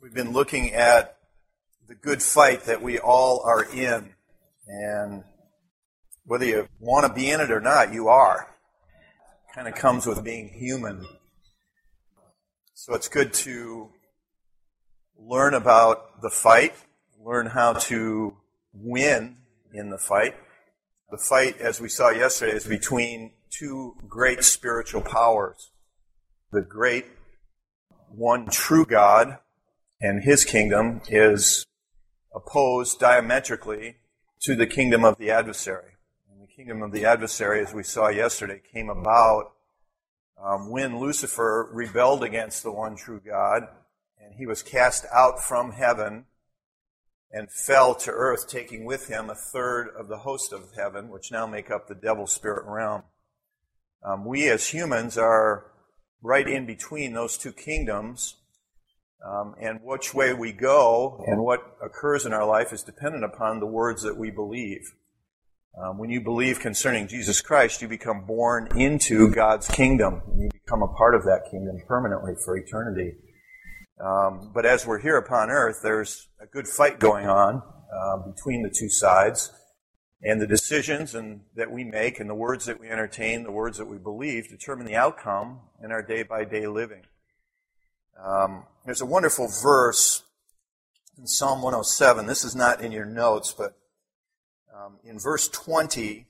We've been looking at the good fight that we all are in, and whether you want to be in it or not, you are. It kind of comes with being human. So it's good to learn about the fight, learn how to win in the fight. The fight, as we saw yesterday, is between two great spiritual powers. The great one true God and His kingdom is opposed diametrically to the kingdom of the adversary. And the kingdom of the adversary, as we saw yesterday, came about when Lucifer rebelled against the one true God, and he was cast out from heaven and fell to earth, taking with him a third of the host of heaven, which now make up the devil spirit realm. We as humans are right in between those two kingdoms, and which way we go and what occurs in our life is dependent upon the words that we believe. When you believe concerning Jesus Christ, you become born into God's kingdom, and you become a part of that kingdom permanently for eternity. But as we're here upon earth, there's a good fight going on between the two sides, and the decisions that we make and the words that we entertain, the words that we believe, determine the outcome in our day-by-day living. There's a wonderful verse in Psalm 107. This is not in your notes, but in verse 20,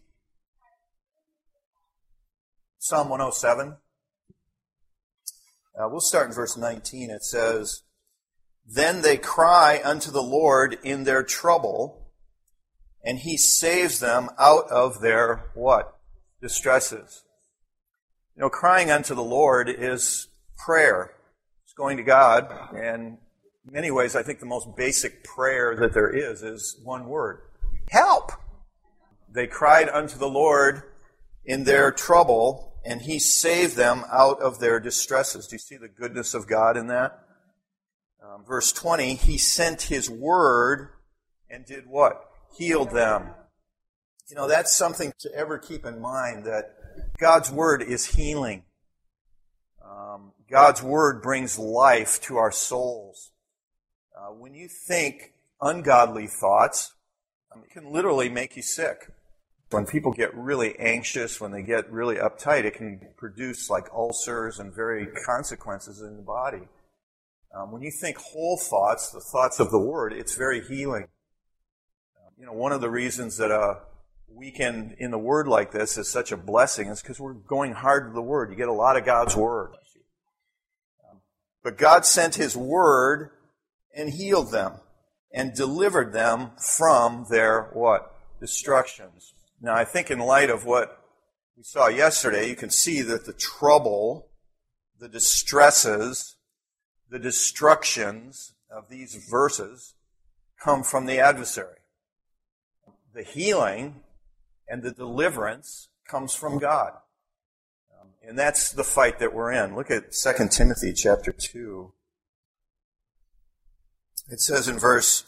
Psalm 107, we'll start in verse 19. It says, "Then they cry unto the Lord in their trouble, and He saves them out of their," what? Distresses. You know, crying unto the Lord is prayer. It's going to God, and in many ways I think the most basic prayer that there is one word: help! They cried unto the Lord in their trouble, and He saved them out of their distresses. Do you see the goodness of God in that? Verse 20, He sent His word and did what? Healed them. You know, that's something to ever keep in mind, that God's word is healing. God's word brings life to our souls. When you think ungodly thoughts, it can literally make you sick. When people get really anxious, when they get really uptight, it can produce like ulcers and very consequences in the body. When you think whole thoughts, the thoughts of the Word, it's very healing. You know, one of the reasons that a weekend in the Word like this is such a blessing is because we're going hard to the Word. You get a lot of God's Word. But God sent His Word and healed them and delivered them from their, what? Destructions. Now, I think in light of what we saw yesterday, you can see that the trouble, the distresses, the destructions of these verses come from the adversary. The healing and the deliverance comes from God. And that's the fight that we're in. Look at 2 Timothy chapter 2. It says in verse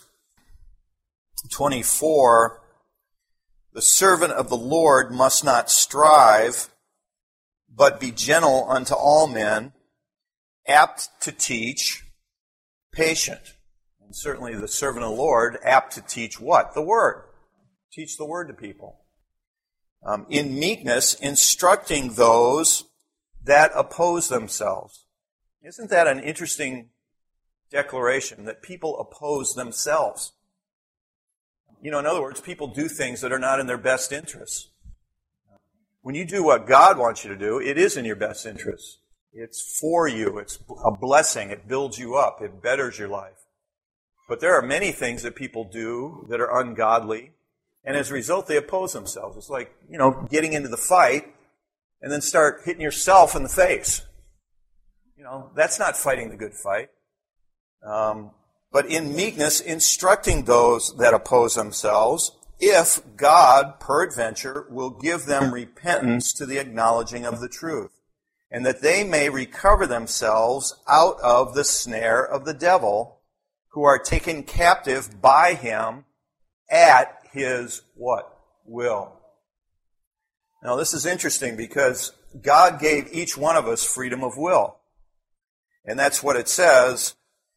24, "The servant of the Lord must not strive, but be gentle unto all men, apt to teach, patient." And certainly the servant of the Lord, apt to teach what? The Word. Teach the Word to people. "In meekness, instructing those that oppose themselves." Isn't that an interesting declaration, that people oppose themselves? You know, in other words, people do things that are not in their best interests. When you do what God wants you to do, it is in your best interest. It's for you. It's a blessing. It builds you up. It betters your life. But there are many things that people do that are ungodly, and as a result, they oppose themselves. It's like, you know, getting into the fight and then start hitting yourself in the face. You know, that's not fighting the good fight. But in meekness, instructing those that oppose themselves, if God, peradventure, will give them repentance to the acknowledging of the truth, and that they may recover themselves out of the snare of the devil, who are taken captive by him at his what? Will. Now this is interesting because God gave each one of us freedom of will. And that's what it says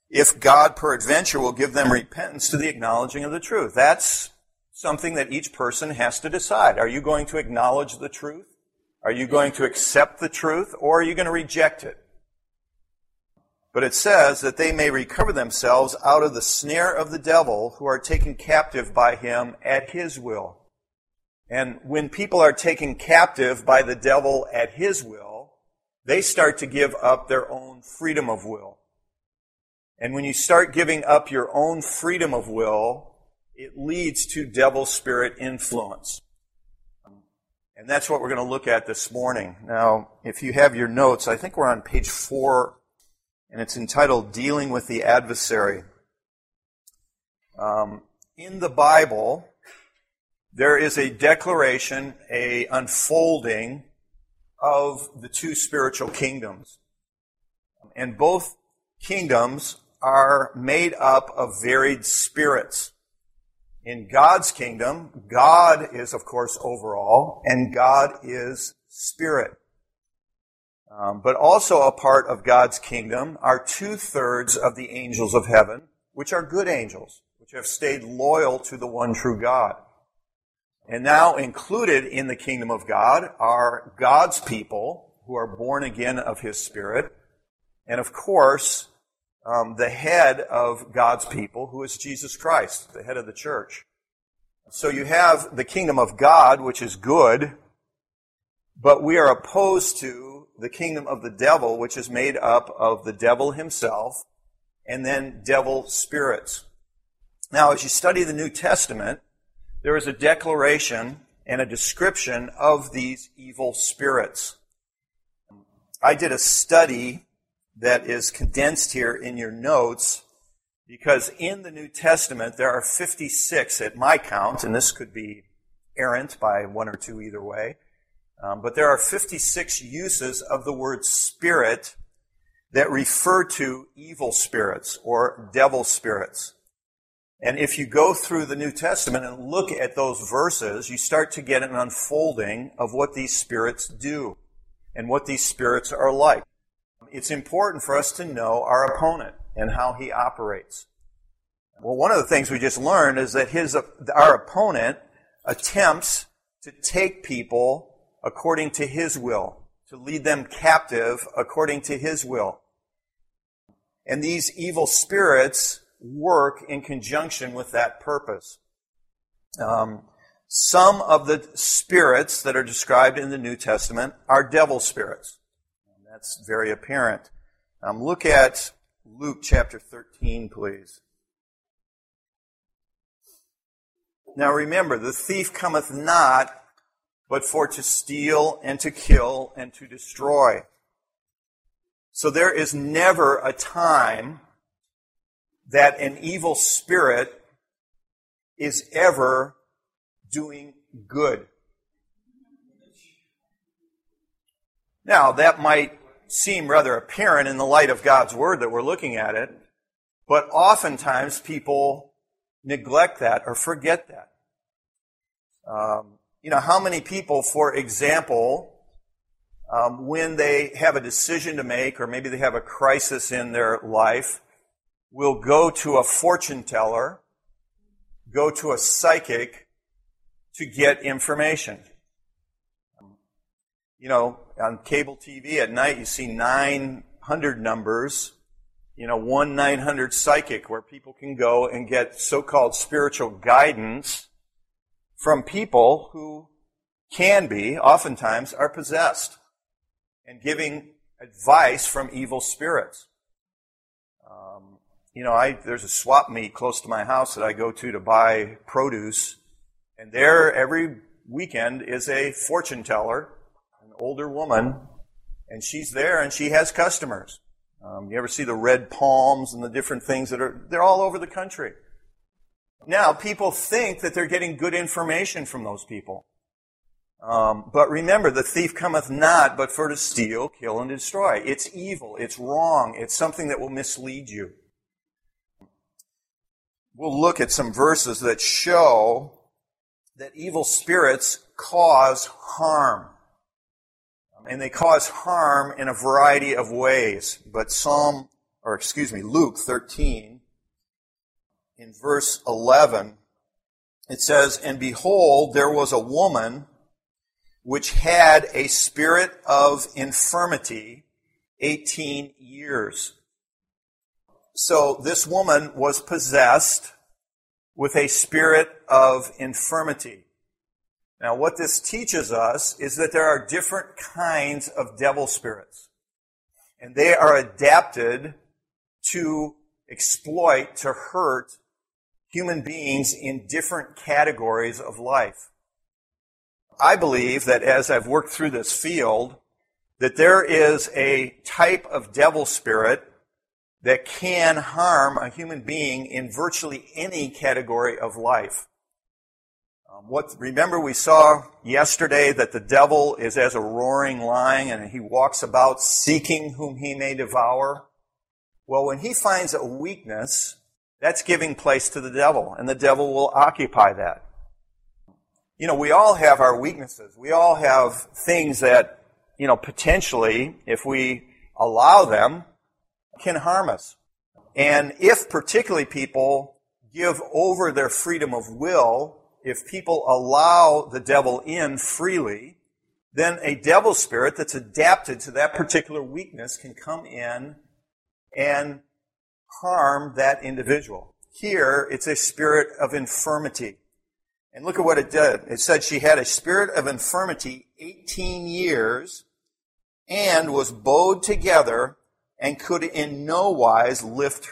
if God peradventure will give them repentance to the acknowledging of the truth. That's something that each person has to decide. Are you going to acknowledge the truth? Are you going to accept the truth, or are you going to reject it? But it says that they may recover themselves out of the snare of the devil, who are taken captive by him at his will. And when people are taken captive by the devil at his will, they start to give up their own freedom of will. And when you start giving up your own freedom of will, it leads to devil spirit influence. And that's what we're going to look at this morning. Now, if you have your notes, I think we're on page 4, and it's entitled Dealing with the Adversary. In the Bible, there is a declaration, a unfolding of the two spiritual kingdoms. And both kingdoms are made up of varied spirits. In God's kingdom, God is, of course, overall, and God is spirit. But also a part of God's kingdom are 2/3 of the angels of heaven, which are good angels, which have stayed loyal to the one true God. And now included in the kingdom of God are God's people who are born again of His Spirit, and of course, the head of God's people, who is Jesus Christ, the head of the church. So you have the kingdom of God, which is good, but we are opposed to the kingdom of the devil, which is made up of the devil himself and then devil spirits. Now, as you study the New Testament, there is a declaration and a description of these evil spirits. I did a study that is condensed here in your notes, because in the New Testament there are 56 at my count, and this could be errant by one or two either way, but there are 56 uses of the word spirit that refer to evil spirits or devil spirits. And if you go through the New Testament and look at those verses, you start to get an unfolding of what these spirits do and what these spirits are like. It's important for us to know our opponent and how he operates. Well, one of the things we just learned is that our opponent attempts to take people according to his will, to lead them captive according to his will. And these evil spirits work in conjunction with that purpose. Some of the spirits that are described in the New Testament are devil spirits. That's very apparent. Look at Luke chapter 13, please. Now remember, the thief cometh not, but for to steal and to kill and to destroy. So there is never a time that an evil spirit is ever doing good. Now, that might seem rather apparent in the light of God's Word that we're looking at it, but oftentimes people neglect that or forget that. How many people, for example, when they have a decision to make, or maybe they have a crisis in their life, will go to a fortune teller, go to a psychic to get information. On cable TV at night, you see 900 numbers, 1-900 psychic, where people can go and get so-called spiritual guidance from people who oftentimes are possessed and giving advice from evil spirits. There's a swap meet close to my house that I go to buy produce, and there every weekend is a fortune teller, an older woman, and she's there and she has customers. You ever see the red palms and the different things they're all over the country. Now, people think that they're getting good information from those people. But remember, the thief cometh not but for to steal, kill, and destroy. It's evil. It's wrong. It's something that will mislead you. We'll look at some verses that show that evil spirits cause harm. And they cause harm in a variety of ways. But Luke 13, in verse 11, it says, "And behold, there was a woman which had a spirit of infirmity 18 years. So this woman was possessed with a spirit of infirmity. Now, what this teaches us is that there are different kinds of devil spirits, and they are adapted to exploit, to hurt human beings in different categories of life. I believe that as I've worked through this field, that there is a type of devil spirit that can harm a human being in virtually any category of life. Remember we saw yesterday that the devil is as a roaring lion and he walks about seeking whom he may devour? Well, when he finds a weakness, that's giving place to the devil, and the devil will occupy that. You know, we all have our weaknesses. We all have things that, potentially, if we allow them, can harm us. And if particularly people give over their freedom of will, if people allow the devil in freely, then a devil spirit that's adapted to that particular weakness can come in and harm that individual. Here, it's a spirit of infirmity. And look at what it did. It said she had a spirit of infirmity 18 years and was bowed together and could in no wise lift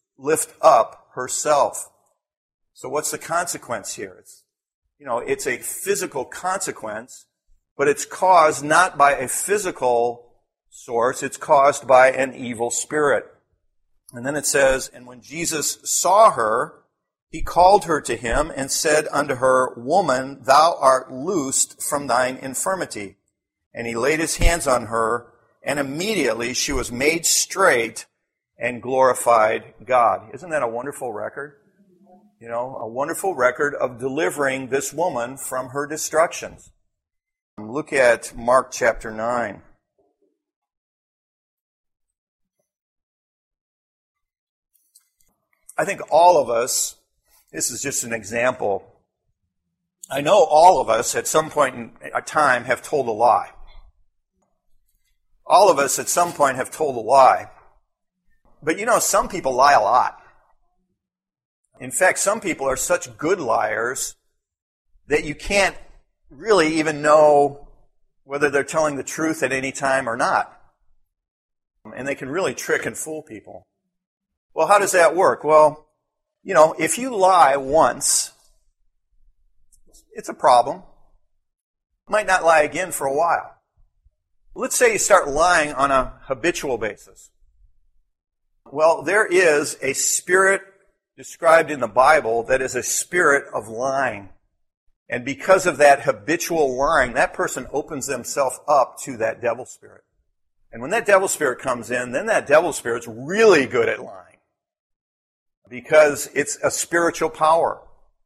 up herself. So what's the consequence here? It's a physical consequence, but it's caused not by a physical source, it's caused by an evil spirit. And then it says, "And when Jesus saw her, he called her to him and said unto her, Woman, thou art loosed from thine infirmity. And he laid his hands on her, and immediately she was made straight and glorified God." Isn't that a wonderful record? A wonderful record of delivering this woman from her destructions. Look at Mark chapter 9. I think all of us, this is just an example, I know all of us at some point in time have told a lie. All of us at some point have told a lie. But some people lie a lot. In fact, some people are such good liars that you can't really even know whether they're telling the truth at any time or not. And they can really trick and fool people. Well, how does that work? Well, if you lie once, it's a problem. You might not lie again for a while. Let's say you start lying on a habitual basis. Well, there is a spirit described in the Bible that is a spirit of lying. And because of that habitual lying, that person opens themselves up to that devil spirit. And when that devil spirit comes in, then that devil spirit's really good at lying. Because it's a spiritual power.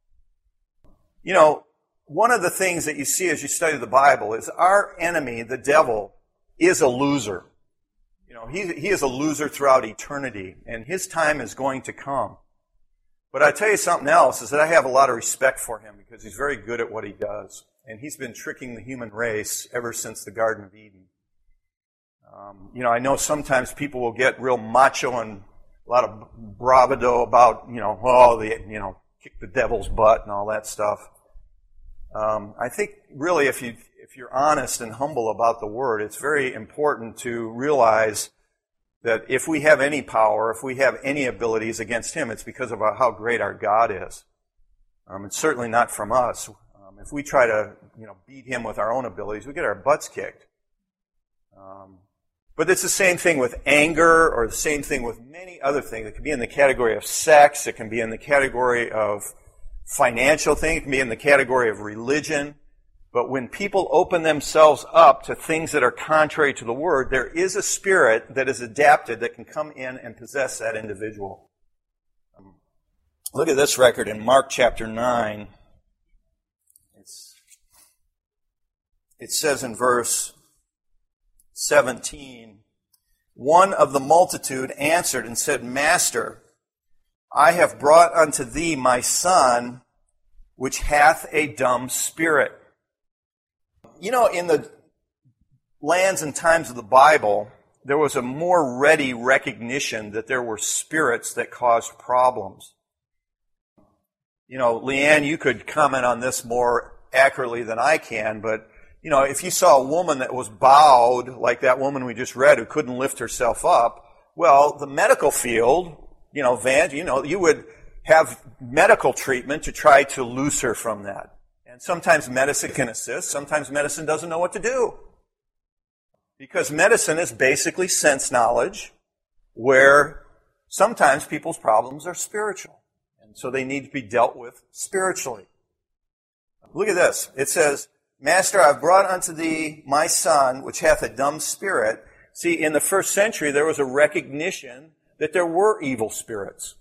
One of the things that you see as you study the Bible is our enemy, the devil, is a loser. He is a loser throughout eternity, and his time is going to come. But I tell you something else, is that I have a lot of respect for him because he's very good at what he does. And he's been tricking the human race ever since the Garden of Eden. I know sometimes people will get real macho and a lot of bravado about, kick the devil's butt and all that stuff. I think really if you're honest and humble about the Word, it's very important to realize that if we have any power, if we have any abilities against him, it's because of how great our God is. It's certainly not from us. If we try to, beat him with our own abilities, we get our butts kicked. But it's the same thing with anger, or the same thing with many other things. It can be in the category of sex, it can be in the category of financial things, it can be in the category of religion. But when people open themselves up to things that are contrary to the Word, there is a spirit that is adapted that can come in and possess that individual. Look at this record in Mark chapter 9. It says in verse 17, one of the multitude answered and said, Master, I have brought unto thee my son, which hath a dumb spirit. You know, in the lands and times of the Bible, there was a more ready recognition that there were spirits that caused problems. You know, Leanne, you could comment on this more accurately than I can, but, you know, if you saw a woman that was bowed, like that woman we just read who couldn't lift herself up, well, the medical field, you know, you would have medical treatment to try to loose her from that. And sometimes medicine can assist, sometimes medicine doesn't know what to do. Because medicine is basically sense knowledge, where sometimes people's problems are spiritual. And so they need to be dealt with spiritually. Look at this. It says, Master, I've brought unto thee my son, which hath a dumb spirit. See, in the first century, there was a recognition that there were evil spirits.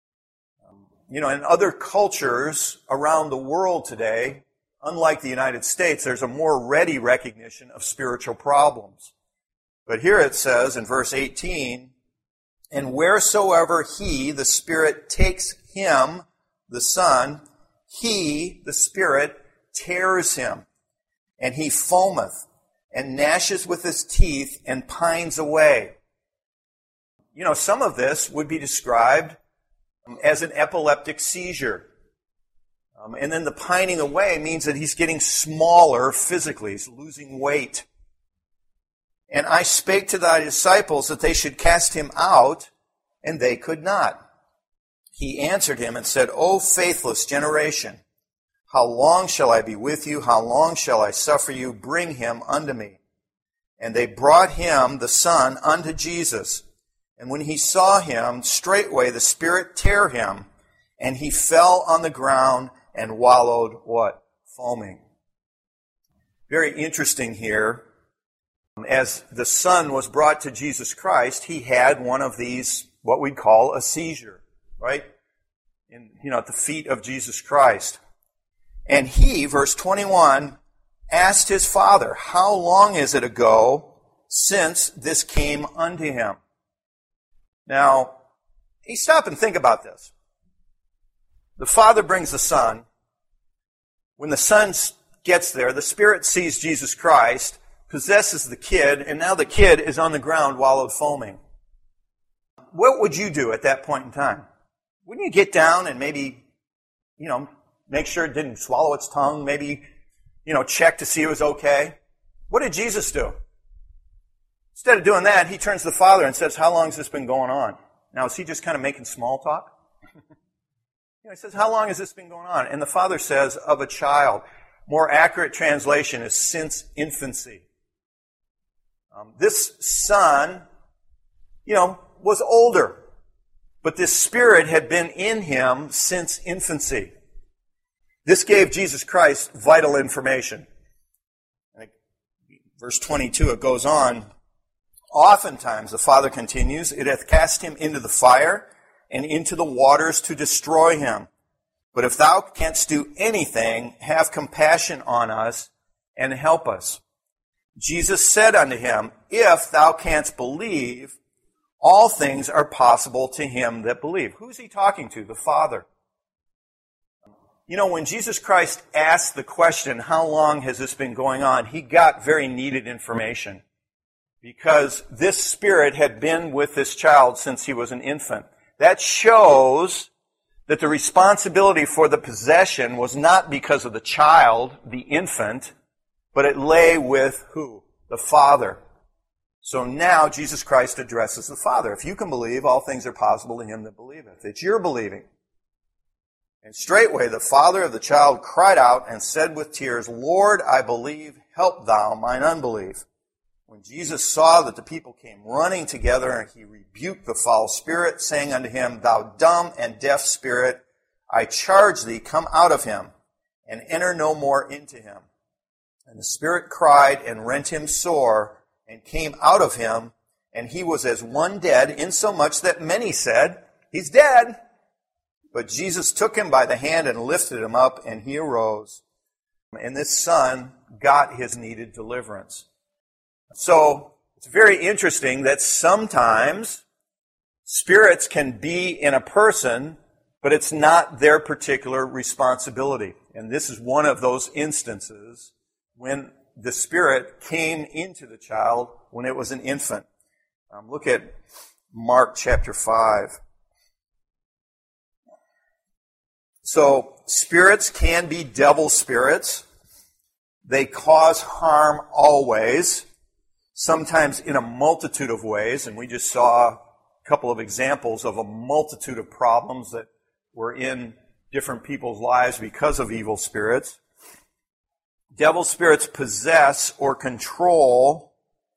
You know, in other cultures around the world today, unlike the United States, there's a more ready recognition of spiritual problems. But here it says in verse 18, And wheresoever he, the Spirit, takes him, the Son, he, the Spirit, tears him, and he foameth, and gnashes with his teeth, and pines away. You know, some of this would be described as an epileptic seizure. And then the pining away means that he's getting smaller physically. He's losing weight. And I spake to thy disciples that they should cast him out, and they could not. He answered him and said, O faithless generation, how long shall I be with you? How long shall I suffer you? Bring him unto me. And they brought him, the son, unto Jesus. And when he saw him, straightway the Spirit tear him, and he fell on the ground and wallowed, what? Foaming. Very interesting here. As the son was brought to Jesus Christ, he had one of these, what we'd call a seizure, right? At the feet of Jesus Christ. And he, verse 21, asked his father, How long is it ago since this came unto him? Now, stop and think about this. The father brings the son. When the son gets there, the Spirit sees Jesus Christ, possesses the kid, and now the kid is on the ground wallowed foaming. What would you do at that point in time? Wouldn't you get down and maybe, make sure it didn't swallow its tongue, maybe, check to see it was okay? What did Jesus do? Instead of doing that, he turns to the father and says, How long has this been going on? Now, is he just kind of making small talk? He says, How long has this been going on? And the father says, Of a child. More accurate translation is since infancy. This son, was older, but this Spirit had been in him since infancy. This gave Jesus Christ vital information. Verse 22, it goes on. Oftentimes, the Father continues, It hath cast him into the fire and into the waters to destroy him. But if thou canst do anything, have compassion on us and help us. Jesus said unto him, If thou canst believe, all things are possible to him that believe. Who's he talking to? The Father. When Jesus Christ asked the question, How long has this been going on? He got very needed information. Because this Spirit had been with this child since he was an infant. That shows that the responsibility for the possession was not because of the child, the infant, but it lay with who? The Father. So now Jesus Christ addresses the Father. If you can believe, all things are possible to him that believeth. It's your believing. And straightway the father of the child cried out and said with tears, Lord, I believe, help thou mine unbelief. When Jesus saw that the people came running together, he rebuked the foul spirit, saying unto him, Thou dumb and deaf spirit, I charge thee, come out of him, and enter no more into him. And the spirit cried and rent him sore, and came out of him, and he was as one dead, insomuch that many said, He's dead. But Jesus took him by the hand and lifted him up, and he arose. And this son got his needed deliverance. So, it's very interesting that sometimes spirits can be in a person, but it's not their particular responsibility. And this is one of those instances when the spirit came into the child when it was an infant. Look at Mark chapter 5. So, spirits can be devil spirits. They cause harm always, sometimes in a multitude of ways, and we just saw a couple of examples of a multitude of problems that were in different people's lives because of evil spirits. Devil spirits possess or control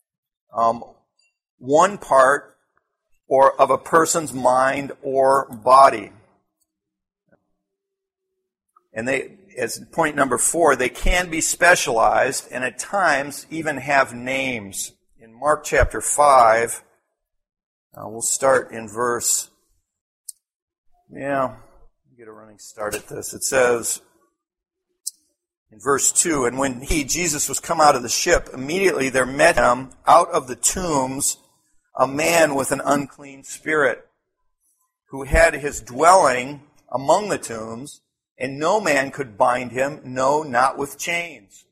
one part or of a person's mind or body. And they, as point number 4, they can be specialized and at times even have names. In Mark chapter 5, we'll start in verse, get a running start at this. It says in verse 2, and when Jesus, was come out of the ship, immediately there met him out of the tombs a man with an unclean spirit, who had his dwelling among the tombs, and no man could bind him, no, not with chains.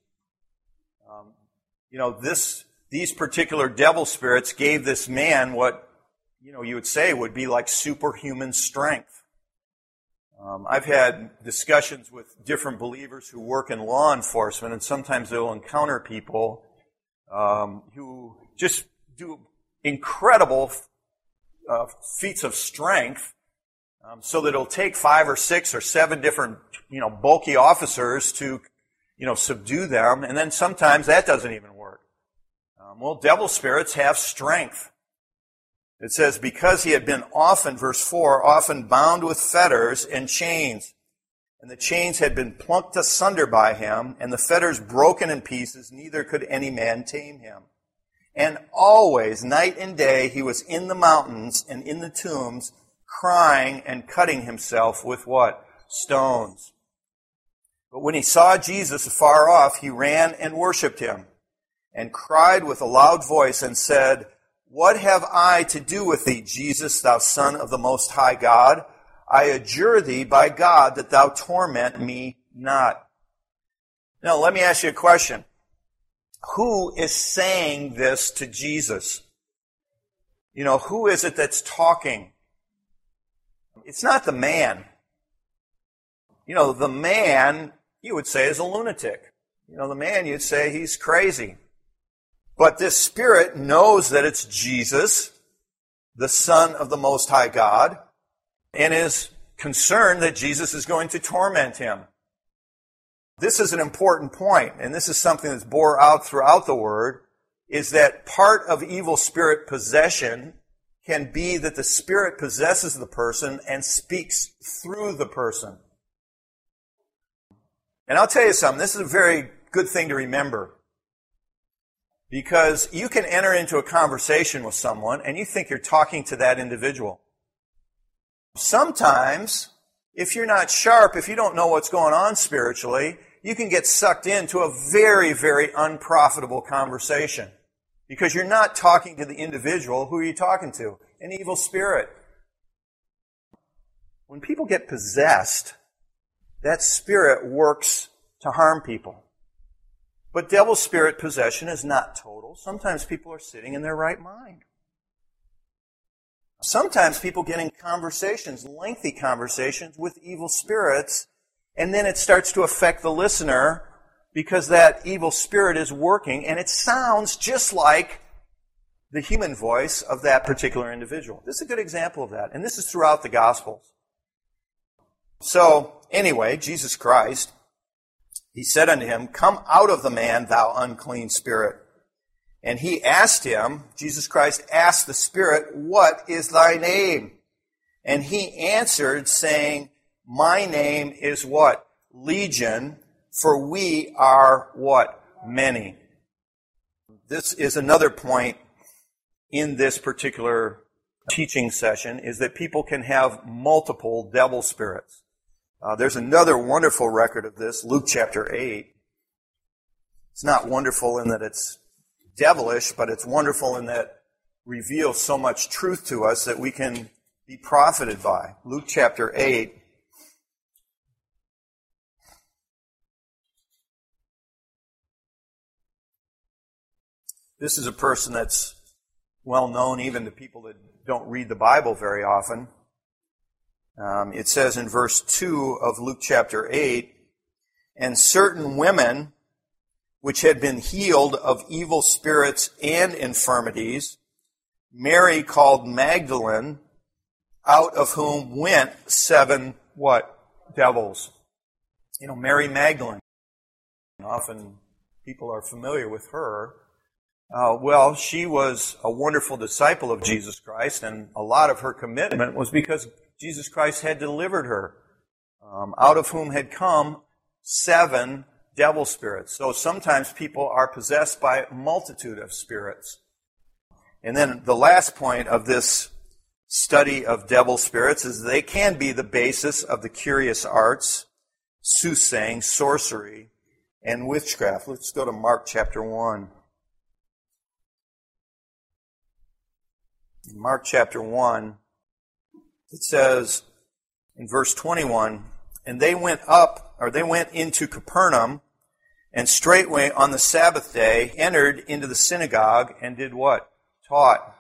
These particular devil spirits gave this man what, you would say would be like superhuman strength. I've had discussions with different believers who work in law enforcement, and sometimes they'll encounter people who just do incredible feats of strength, so that it'll take 5 or 6 or 7 different, bulky officers to, subdue them, and then sometimes that doesn't even work. Devil spirits have strength. It says, because he had been often, verse 4, often bound with fetters and chains, and the chains had been plucked asunder by him, and the fetters broken in pieces, neither could any man tame him. And always, night and day, he was in the mountains and in the tombs, crying and cutting himself with what? Stones. But when he saw Jesus afar off, he ran and worshipped him, and cried with a loud voice and said, What have I to do with thee, Jesus, thou Son of the Most High God? I adjure thee by God that thou torment me not. Now, let me ask you a question. Who is saying this to Jesus? Who is it that's talking? It's not the man. The man, you would say, is a lunatic. The man, you'd say he's crazy. But this spirit knows that it's Jesus, the Son of the Most High God, and is concerned that Jesus is going to torment him. This is an important point, and this is something that's bore out throughout the Word, is that part of evil spirit possession can be that the spirit possesses the person and speaks through the person. And I'll tell you something, this is a very good thing to remember. Because you can enter into a conversation with someone and you think you're talking to that individual. Sometimes, if you're not sharp, if you don't know what's going on spiritually, you can get sucked into a very, very unprofitable conversation. Because you're not talking to the individual. Who are you talking to? An evil spirit. When people get possessed, that spirit works to harm people. But devil spirit possession is not total. Sometimes people are sitting in their right mind. Sometimes people get in conversations, lengthy conversations with evil spirits, and then it starts to affect the listener because that evil spirit is working, and it sounds just like the human voice of that particular individual. This is a good example of that, and this is throughout the Gospels. So, anyway, Jesus Christ, he said unto him, Come out of the man, thou unclean spirit. And he asked him, Jesus Christ asked the spirit, What is thy name? And he answered, saying, My name is what? Legion, for we are what? Many. This is another point in this particular teaching session, is that people can have multiple devil spirits. There's another wonderful record of this, Luke chapter 8. It's not wonderful in that it's devilish, but it's wonderful in that it reveals so much truth to us that we can be profited by. Luke chapter 8. This is a person that's well known even to people that don't read the Bible very often. It says in verse 2 of Luke chapter 8, "And certain women which had been healed of evil spirits and infirmities, Mary called Magdalene, out of whom went 7, what? Devils." You know, Mary Magdalene. Often people are familiar with her. Well, she was a wonderful disciple of Jesus Christ, and a lot of her commitment was because Jesus Christ had delivered her, out of whom had come 7 devil spirits. So sometimes people are possessed by a multitude of spirits. And then the last point of this study of devil spirits is they can be the basis of the curious arts, soothsaying, sorcery, and witchcraft. Let's go to Mark chapter 1. In Mark chapter 1, it says in verse 21, "And they went into Capernaum, and straightway on the Sabbath day entered into the synagogue and did what? Taught."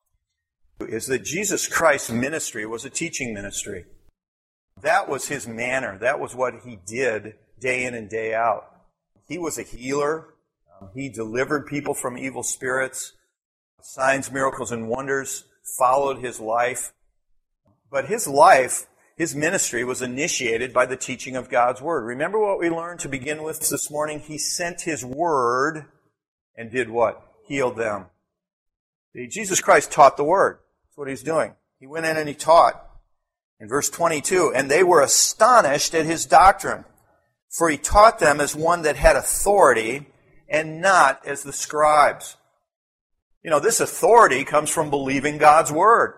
Is that Jesus Christ's ministry was a teaching ministry. That was his manner. That was what he did day in and day out. He was a healer. He delivered people from evil spirits. Signs, miracles, and wonders followed his life. But his life, his ministry, was initiated by the teaching of God's Word. Remember what we learned to begin with this morning? He sent his Word and did what? Healed them. Jesus Christ taught the Word. That's what he's doing. He went in and he taught. In verse 22, "And they were astonished at his doctrine, for he taught them as one that had authority, and not as the scribes." You know, this authority comes from believing God's Word.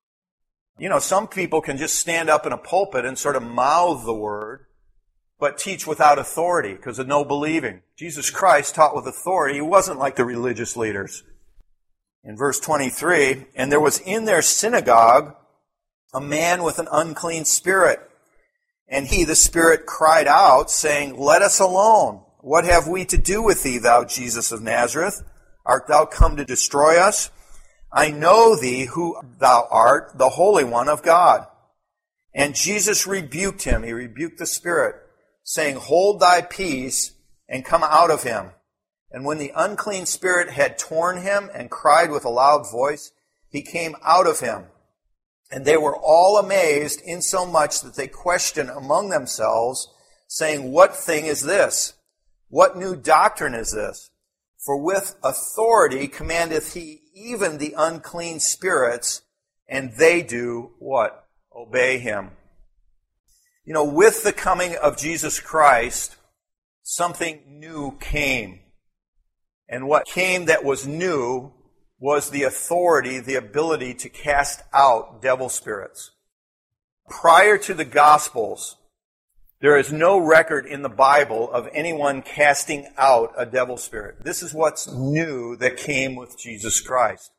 You know, some people can just stand up in a pulpit and sort of mouth the Word, but teach without authority because of no believing. Jesus Christ taught with authority. He wasn't like the religious leaders. In verse 23, "And there was in their synagogue a man with an unclean spirit. And he, the spirit, cried out, saying, Let us alone. What have we to do with thee, thou Jesus of Nazareth? Art thou come to destroy us? I know thee who thou art, the Holy One of God. And Jesus rebuked him." He rebuked the spirit, saying, "Hold thy peace, and come out of him." And when the unclean spirit had torn him and cried with a loud voice, he came out of him. And they were all amazed, insomuch that they questioned among themselves, saying, "What thing is this? What new doctrine is this? For with authority commandeth he even the unclean spirits, and they do" what? Obey him. You know, with the coming of Jesus Christ, something new came. And what came that was new was the authority, the ability to cast out devil spirits. Prior to the Gospels, there is no record in the Bible of anyone casting out a devil spirit. This is what's new that came with Jesus Christ.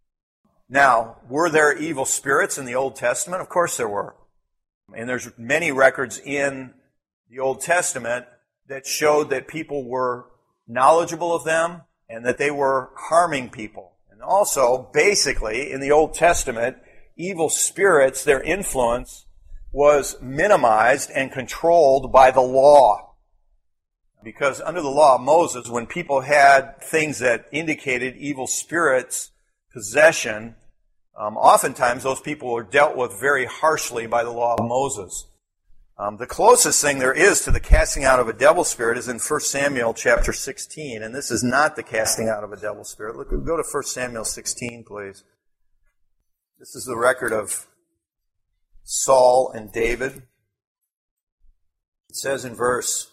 Now, were there evil spirits in the Old Testament? Of course there were. And there's many records in the Old Testament that showed that people were knowledgeable of them and that they were harming people. And also, basically, in the Old Testament, evil spirits, their influence was minimized and controlled by the law. Because under the law of Moses, when people had things that indicated evil spirits' possession, oftentimes those people were dealt with very harshly by the law of Moses. The closest thing there is to the casting out of a devil spirit is in 1 Samuel chapter 16, and this is not the casting out of a devil spirit. Look, go to 1 Samuel 16, please. This is the record of Saul and David. It says in verse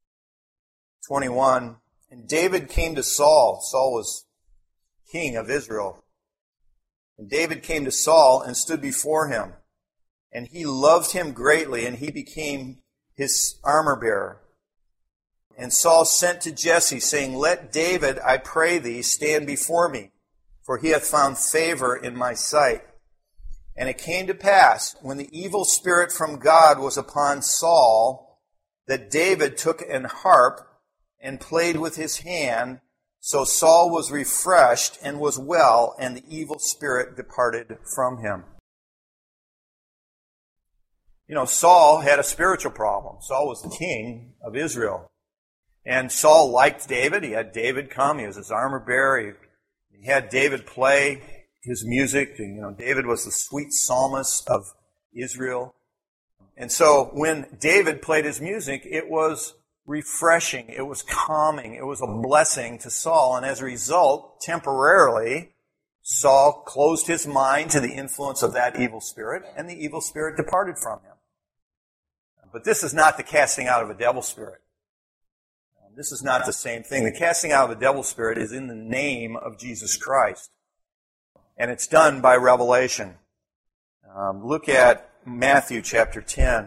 21, "And David came to Saul." Saul was king of Israel. "And David came to Saul and stood before him. And he loved him greatly, and he became his armor bearer. And Saul sent to Jesse, saying, Let David, I pray thee, stand before me, for he hath found favor in my sight. And it came to pass, when the evil spirit from God was upon Saul, that David took an harp and played with his hand. So Saul was refreshed and was well, and the evil spirit departed from him. You know, Saul had a spiritual problem. Saul was the king of Israel. And Saul liked David. He had David come. He was his armor bearer. He had David play his music. You know, David was the sweet psalmist of Israel. And so when David played his music, it was refreshing. It was calming. It was a blessing to Saul. And as a result, temporarily, Saul closed his mind to the influence of that evil spirit, and the evil spirit departed from him. But this is not the casting out of a devil spirit. This is not the same thing. The casting out of a devil spirit is in the name of Jesus Christ. And it's done by revelation. Look at Matthew chapter 10.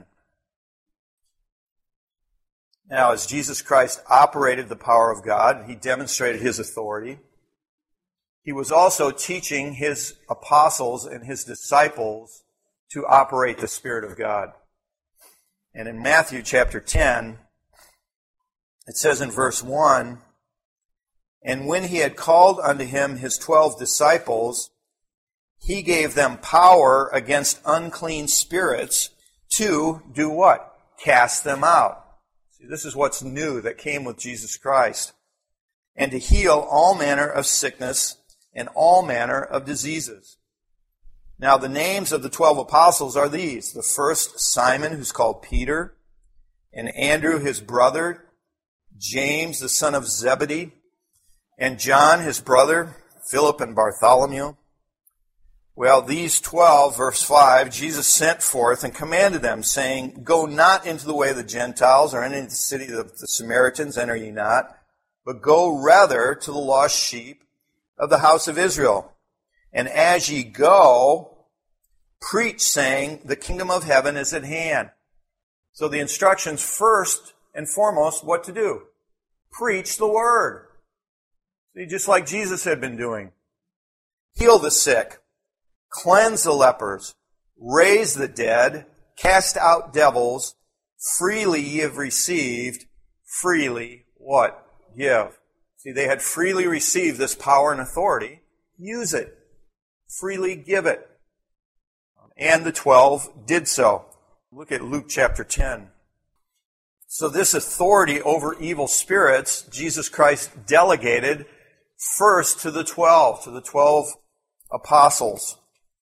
Now, as Jesus Christ operated the power of God, he demonstrated his authority. He was also teaching his apostles and his disciples to operate the Spirit of God. And in Matthew chapter 10, it says in verse 1, And when he had called unto him his 12 disciples, he gave them power against unclean spirits to do what? Cast them out. See, this is what's new that came with Jesus Christ. And to heal all manner of sickness and all manner of diseases. Now the names of the 12 apostles are these. The first, Simon, who's called Peter, and Andrew, his brother, James, the son of Zebedee, and John, his brother, Philip and Bartholomew. Well, these 12, verse 5, Jesus sent forth and commanded them, saying, Go not into the way of the Gentiles, or into the city of the Samaritans, enter ye not, but go rather to the lost sheep of the house of Israel. And as ye go, preach, saying, The kingdom of heaven is at hand. So the instructions first and foremost, what to do? Preach the word. See, just like Jesus had been doing. Heal the sick. Cleanse the lepers. Raise the dead. Cast out devils. Freely ye have received. Freely what? Give. See, they had freely received this power and authority. Use it. Freely give it. And the 12 did so. Look at Luke chapter 10. So this authority over evil spirits, Jesus Christ delegated first to the 12 apostles.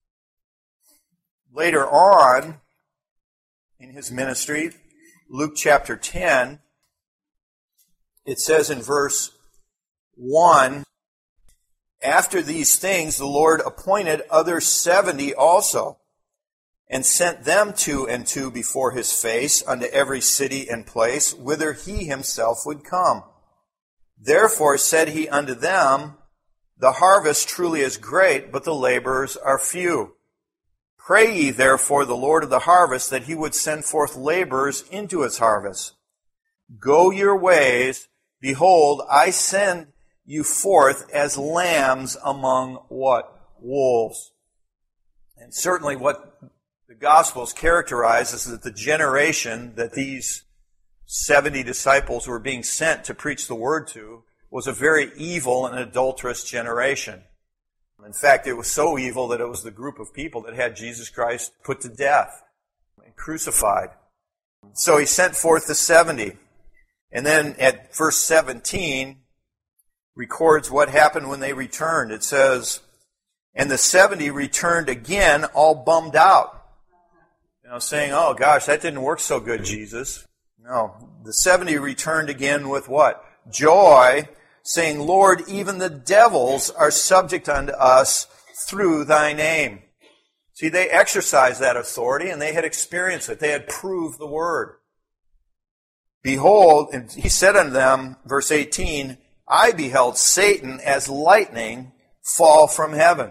Later on in his ministry, Luke chapter 10, it says in verse 1, After these things the Lord appointed other 70 also, and sent them 2 and 2 before his face unto every city and place, whither he himself would come. Therefore said he unto them, The harvest truly is great, but the laborers are few. Pray ye therefore the Lord of the harvest that he would send forth laborers into his harvest. Go your ways, behold, I send you forth as lambs among what? Wolves. And certainly what the Gospels characterize is that the generation that these 70 disciples were being sent to preach the word to was a very evil and adulterous generation. In fact, it was so evil that it was the group of people that had Jesus Christ put to death and crucified. So he sent forth the 70. And then at verse 17 records what happened when they returned. It says, And the 70 returned again all bummed out. Saying, oh gosh, that didn't work so good, Jesus. No. The 70 returned again with what? Joy, saying, Lord, even the devils are subject unto us through thy name. See, they exercised that authority and they had experienced it. They had proved the word. Behold, and he said unto them, verse 18, I beheld Satan as lightning fall from heaven.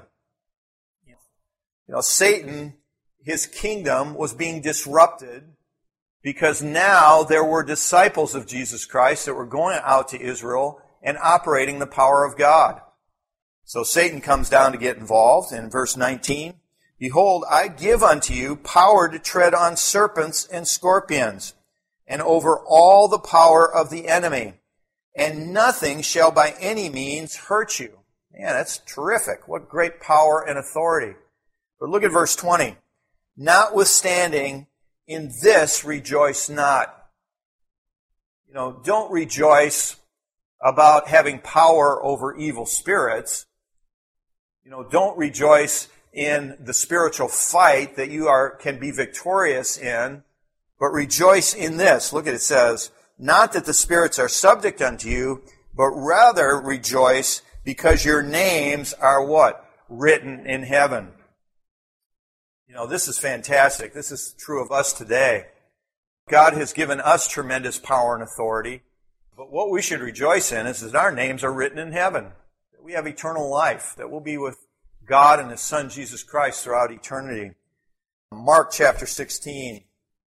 Satan, his kingdom was being disrupted because now there were disciples of Jesus Christ that were going out to Israel and operating the power of God. So Satan comes down to get involved. In verse 19, behold, I give unto you power to tread on serpents and scorpions, and over all the power of the enemy, and nothing shall by any means hurt you. Man, that's terrific. What great power and authority. But look at verse 20. Notwithstanding, in this rejoice not. Don't rejoice about having power over evil spirits. Don't rejoice in the spiritual fight that you can be victorious in, but rejoice in this. Look at it, says, not that the spirits are subject unto you, but rather rejoice because your names are what? Written in heaven. This is fantastic. This is true of us today. God has given us tremendous power and authority, but what we should rejoice in is that our names are written in heaven, that we have eternal life, that we'll be with God and His Son Jesus Christ throughout eternity. Mark chapter 16.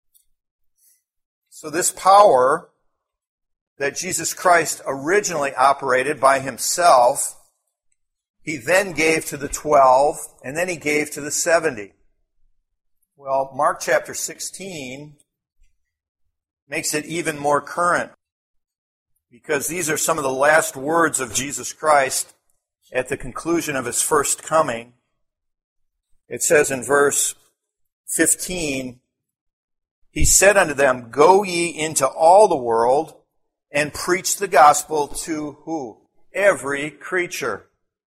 So this power that Jesus Christ originally operated by Himself, He then gave to the 12, and then He gave to the 70. Well, Mark chapter 16 makes it even more current, because these are some of the last words of Jesus Christ at the conclusion of His first coming. It says in verse 15, He said unto them, Go ye into all the world, and preach the gospel to who? Every creature.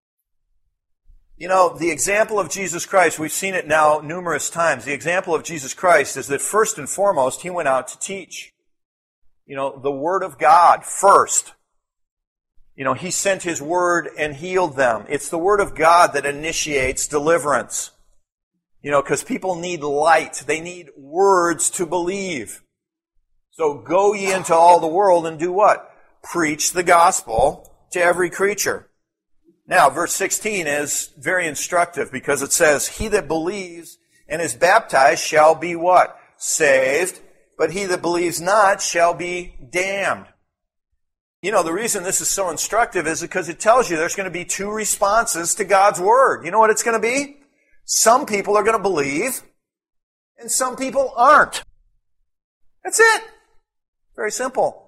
The example of Jesus Christ, we've seen it now numerous times. The example of Jesus Christ is that first and foremost, He went out to teach. The Word of God first. He sent His Word and healed them. It's the Word of God that initiates deliverance. Because people need light. They need words to believe. So go ye into all the world and do what? Preach the gospel to every creature. Now, verse 16 is very instructive because it says, He that believes and is baptized shall be what? Saved. But he that believes not shall be damned. The reason this is so instructive is because it tells you there's going to be two responses to God's Word. You know what it's going to be? Some people are going to believe, and some people aren't. That's it. Very simple.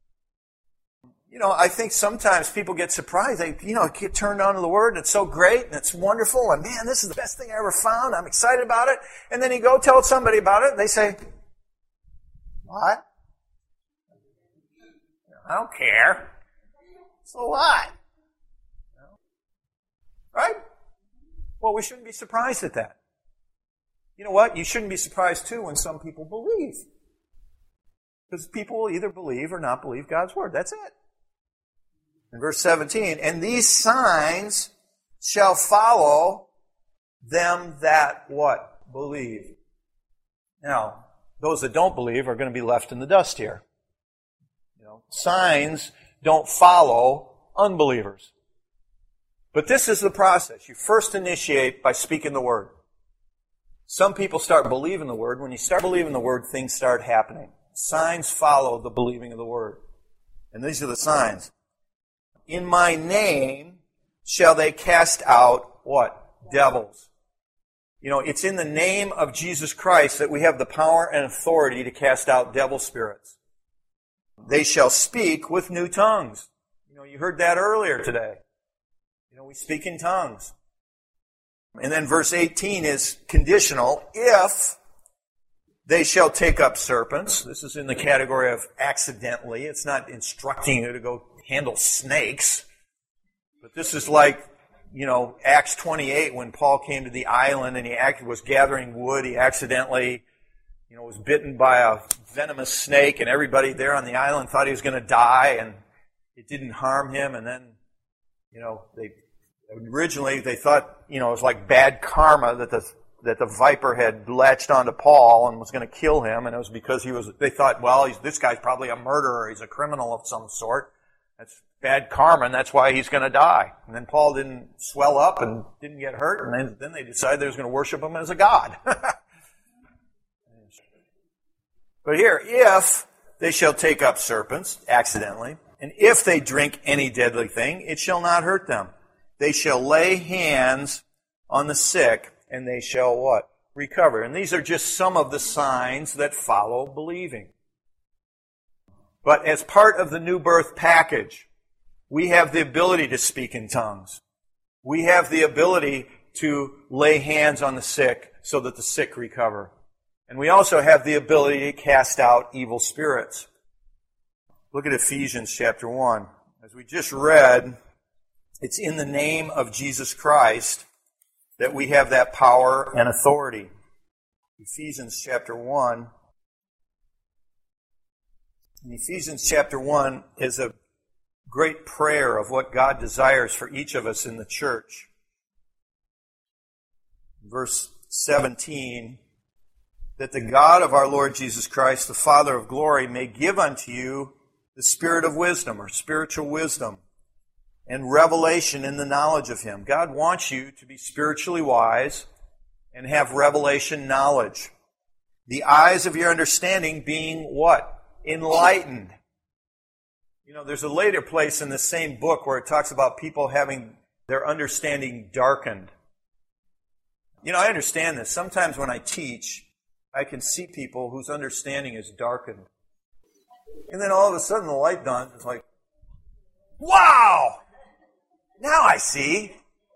I think sometimes people get surprised. They, get turned on to the Word, and it's so great, and it's wonderful, and man, this is the best thing I ever found. I'm excited about it. And then you go tell somebody about it, and they say, what? I don't care. So what? Right? Well, we shouldn't be surprised at that. You know what? You shouldn't be surprised, too, when some people believe. Because people will either believe or not believe God's Word. That's it. In verse 17, and these signs shall follow them that what? Believe. Now, those that don't believe are going to be left in the dust here. Signs don't follow unbelievers. But this is the process. You first initiate by speaking the Word. Some people start believing the Word. When you start believing the Word, things start happening. Signs follow the believing of the Word. And these are the signs. In my name shall they cast out what? Devils. It's in the name of Jesus Christ that we have the power and authority to cast out devil spirits. They shall speak with new tongues. You heard that earlier today. We speak in tongues. And then verse 18 is conditional. If they shall take up serpents. This is in the category of accidentally. It's not instructing you to go handle snakes. But this is like, Acts 28 when Paul came to the island and he was gathering wood. He accidentally, was bitten by a venomous snake, and everybody there on the island thought he was going to die, and it didn't harm him. And then, originally they thought, it was like bad karma that the viper had latched onto Paul and was going to kill him, and it was because they thought, well, this guy's probably a murderer, he's a criminal of some sort. That's bad karma, and that's why he's going to die. And then Paul didn't swell up and didn't get hurt, and then they decided they was going to worship him as a god. But here, if they shall take up serpents, accidentally, and if they drink any deadly thing, it shall not hurt them. They shall lay hands on the sick, and they shall what? Recover. And these are just some of the signs that follow believing. But as part of the new birth package, we have the ability to speak in tongues. We have the ability to lay hands on the sick so that the sick recover. And we also have the ability to cast out evil spirits. Look at Ephesians chapter 1. As we just read, it's in the name of Jesus Christ that we have that power and authority. Ephesians chapter 1. In Ephesians chapter 1 is a great prayer of what God desires for each of us in the church. Verse 17, that the God of our Lord Jesus Christ, the Father of glory, may give unto you the spirit of wisdom, or spiritual wisdom, and revelation in the knowledge of Him. God wants you to be spiritually wise and have revelation knowledge. The eyes of your understanding being what? Enlightened. You know, there's a later place in the same book where it talks about people having their understanding darkened. You know, I understand this. Sometimes when I teach, I can see people whose understanding is darkened. And then all of a sudden the light dawns. It's like, wow! Now I see.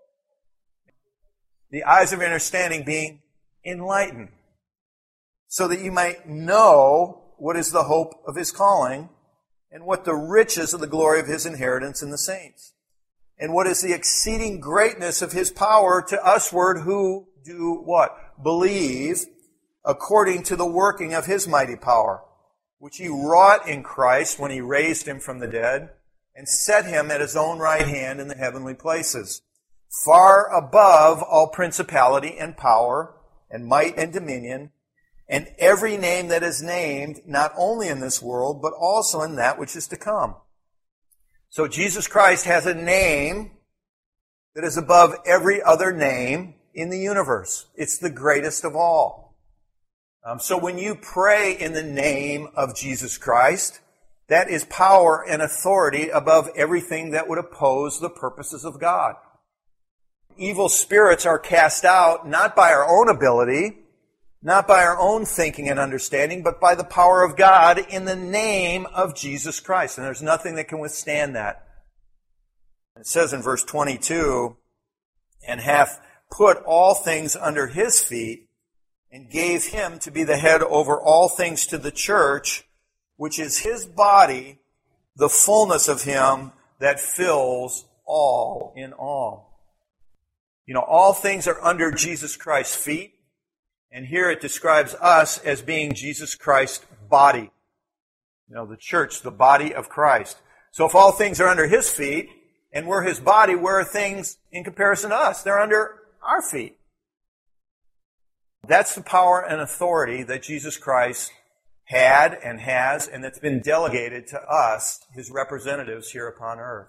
The eyes of your understanding being enlightened, so that you might know what is the hope of His calling, and what the riches of the glory of His inheritance in the saints, and what is the exceeding greatness of His power to usward who do what? Believe, according to the working of His mighty power, which He wrought in Christ when He raised Him from the dead, and set Him at His own right hand in the heavenly places, far above all principality and power, and might and dominion, and every name that is named, not only in this world, but also in that which is to come. So Jesus Christ has a name that is above every other name in the universe. It's the greatest of all. So when you pray in the name of Jesus Christ, that is power and authority above everything that would oppose the purposes of God. Evil spirits are cast out not by our own ability, not by our own thinking and understanding, but by the power of God in the name of Jesus Christ. And there's nothing that can withstand that. It says in verse 22, and hath put all things under His feet, and gave Him to be the head over all things to the church, which is His body, the fullness of Him that fills all in all. You know, all things are under Jesus Christ's feet. And here it describes us as being Jesus Christ's body. You know, the church, the body of Christ. So if all things are under His feet, and we're His body, where are things in comparison to us? They're under our feet. That's the power and authority that Jesus Christ had and has, and that's been delegated to us, His representatives here upon earth.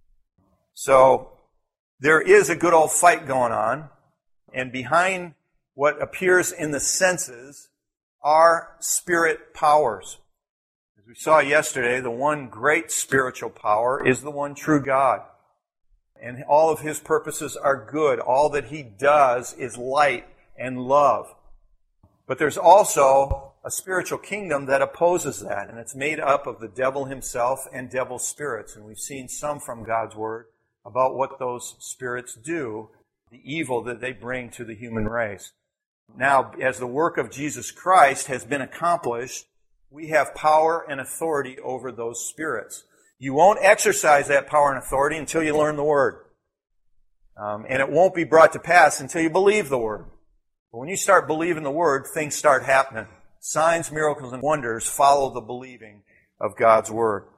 So there is a good old fight going on, and behind what appears in the senses are spirit powers. As we saw yesterday, the one great spiritual power is the one true God. And all of His purposes are good. All that He does is light and love. But there's also a spiritual kingdom that opposes that, and it's made up of the devil himself and devil spirits. And we've seen some from God's Word about what those spirits do, the evil that they bring to the human race. Now, as the work of Jesus Christ has been accomplished, we have power and authority over those spirits. You won't exercise that power and authority until you learn the Word. And it won't be brought to pass until you believe the Word. But when you start believing the Word, things start happening. Signs, miracles, and wonders follow the believing of God's Word.